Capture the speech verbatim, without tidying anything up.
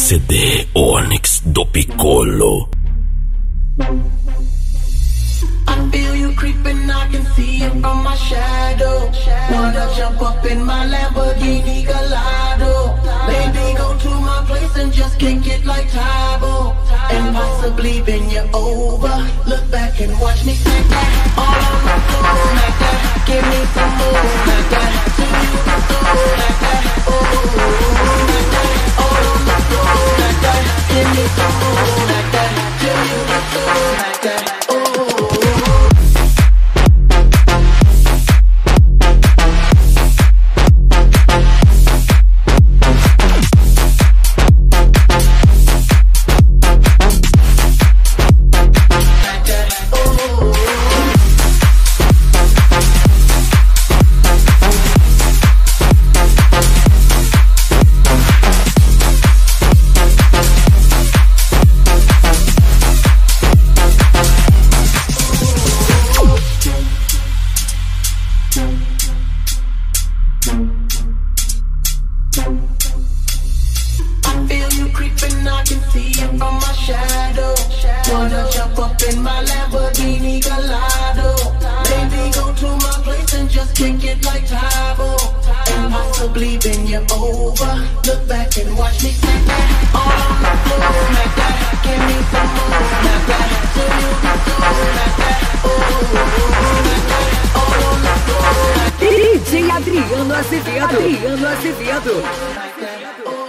C D Onyx do Piccolo. I feel you creeping, I can see it from my shadow. Wanna jump up in my Lamborghini Gallardo. Maybe go to my place and just kick it like Tybo. And possibly bend you over. Look back and watch me smack that. All on the floor like that. Give me some more like that. Till you get through like that. Oh, like that. All on the floor like that. Give me some more like that. Till you get through like that. Adriano Azevedo. Adriano Azevedo.